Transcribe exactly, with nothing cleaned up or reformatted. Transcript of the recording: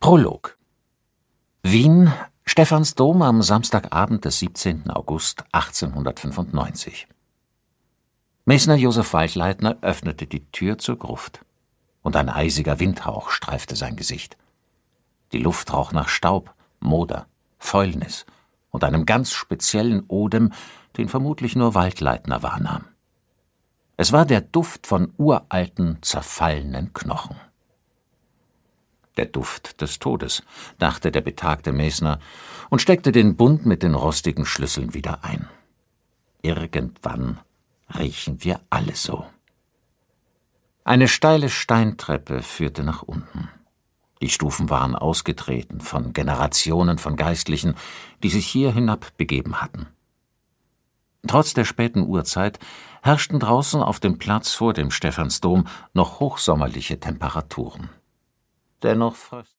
Prolog. Wien, Stephansdom am Samstagabend des siebzehnten August achtzehnhundertfünfundneunzig. Mesner Josef Waldleitner öffnete die Tür zur Gruft, und ein eisiger Windhauch streifte sein Gesicht. Die Luft roch nach Staub, Moder, Fäulnis und einem ganz speziellen Odem, den vermutlich nur Waldleitner wahrnahm. Es war der Duft von uralten, zerfallenen Knochen. Der Duft des Todes, dachte der betagte Mesner und steckte den Bund mit den rostigen Schlüsseln wieder ein. Irgendwann riechen wir alle so. Eine steile Steintreppe führte nach unten. Die Stufen waren ausgetreten von Generationen von Geistlichen, die sich hier hinabbegeben hatten. Trotz der späten Uhrzeit herrschten draußen auf dem Platz vor dem Stephansdom noch hochsommerliche Temperaturen. Dennoch fröst